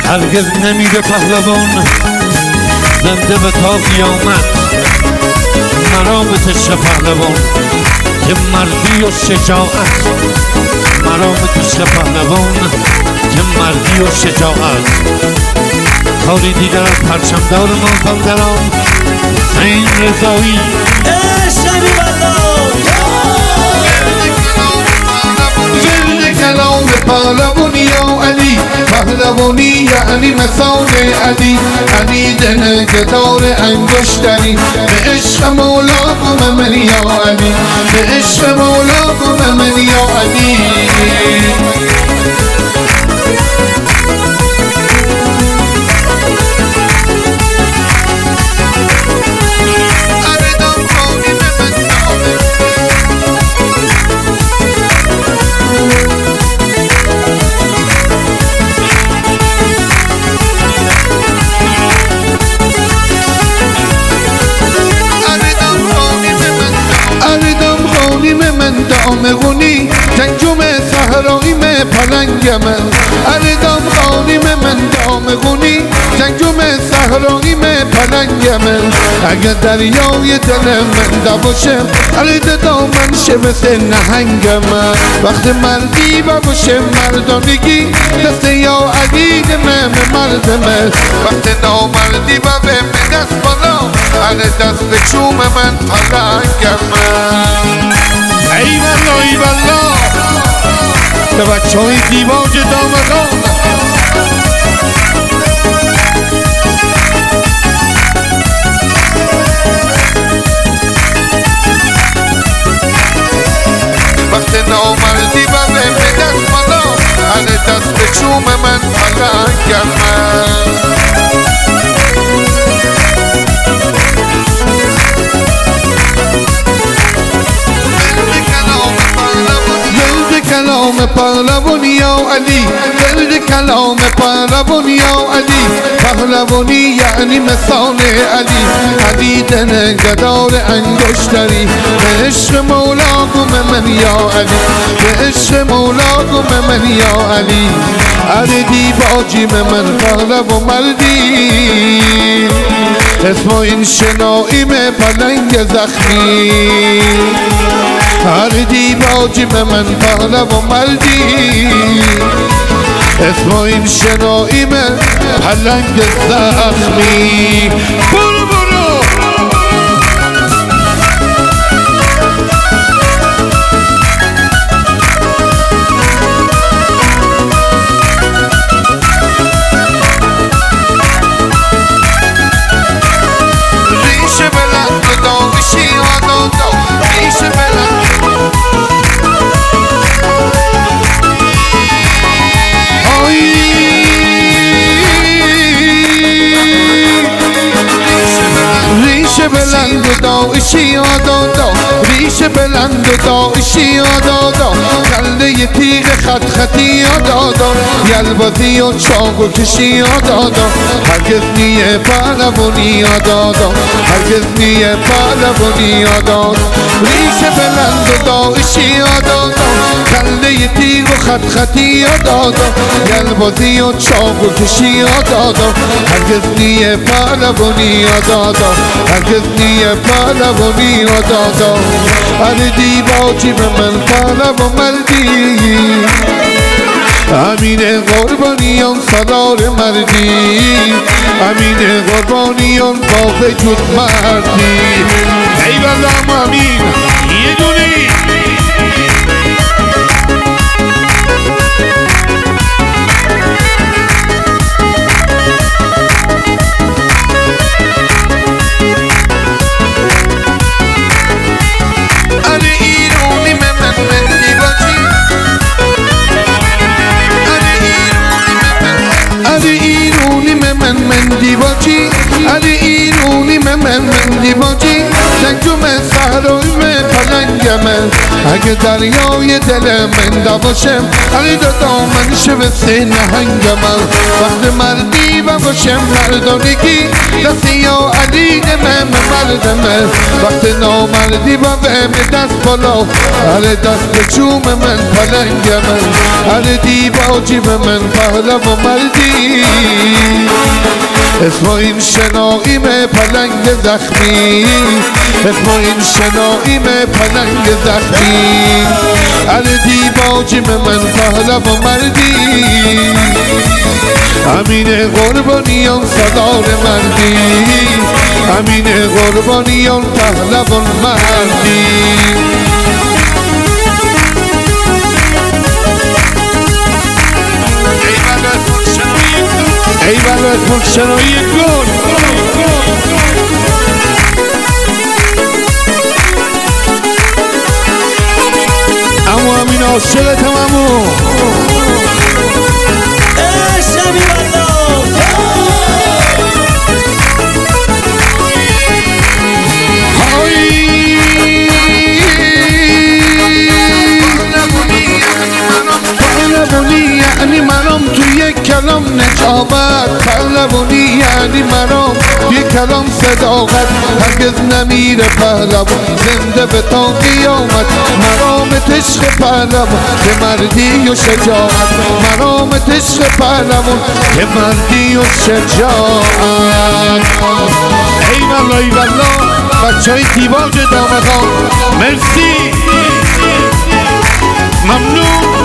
هرگز نمیره پهلوان زنده به تا قیامت. مرامت عشق پهلوان که مردی و شجاعت، مرامت عشق پهلوان که مردی و شجاعت. کاری دیگر از پرچمدار مازندران حسین رضایی. ورد کلام پهلوانی یا علی، پهلوانی یعنی مثال علی. علی دنگدار انگشتری به عشق مولا قم من یا علی، به عشق مولا قم من یا علی. من دام غنی جنجوم صحراییم پلنگم، اردام غانیم من دام غنی جنجوم صحراییم پلنگم. اگر دریای دل من نباشه ارد دامن شه مثل نهنگم. وقت مردی باشه مردانگی دست یا علی دمم مردمه. وقت نامردی با به دست بالا اره دست به چوم من پلنگم. ای والله ای والله به بچه های دیواج دامغان. وقت نامردی و به دست بالا هر دست به چوم من پلنگم. کلام پهلوانی یا علی، ورد کلام پهلوانی یا علی. پهلوانی یعنی مثال علی، علی دنگدار انگشتری به عشق مولا قم من یا علی، به عشق مولا قم من یا علی. اردی باجیم من پهلو مردی اسم این شناییم پلنگ زخمی. اردی باجیم من پهلو مردی اسم این شناییم پلنگ زخمی. برو برو ریشه بلند و داغشی آدادا، ریشه بلند ریشه بلند و داعشی آدادا، ریشه بلند و داعشی آدادا. کله تیغ خط خطی آدادا، یلبازی و چاق و کشی آدادا. هرگز نیه پهلوانی آدادا، هرگز نیه پهلوانی آدادا. ریشه بلند و داعشی آدادا، کله تیغ و خط خطی آدادا. یلبازی و چاق و کشی آدادا. هرگز نیه پهلوانی آدادا، هرگز نیه پهلوانی آدادا. اردی باجی به من پهلو مردی، امین قربانیان سالار مردی، امین قربانیان با وجود مردی. ای والله امین یه دونی دیواجی، علی ایرونی من دیواجی جنگجوم صحراییم پلنگم. من اگه دریای دل من نباشم علی دامن شه به سه نهنگ من وقت مردی و باشم مردانگی دستی یا علی من مردمه وقت نامردی و بهم دست بالا هر دست چوم من پلنگ من هر دیباجی به من پهلو و مردی اسم این شناییم پلنگ زخمی اسم این شناییم پلنگ زخمی هر دیباجی به من پهلو و مردی امین قربانیان سالار مردی امین قربانیان پهلوان مردی ای بلد پرشنایی گل امو امین عاشقتم امو یعنی منم توی کلام نجابت پهلوانی یعنی منم توی کلام صداقت هرگز نمیره پهلوان زنده به تا قیامت مرامت عشق پهلوان که مردی و شجاعت مرامت عشق پهلوان که مردی و شجاعت ای والله ای والله بچه های دیواج دامغان مرسی ممنون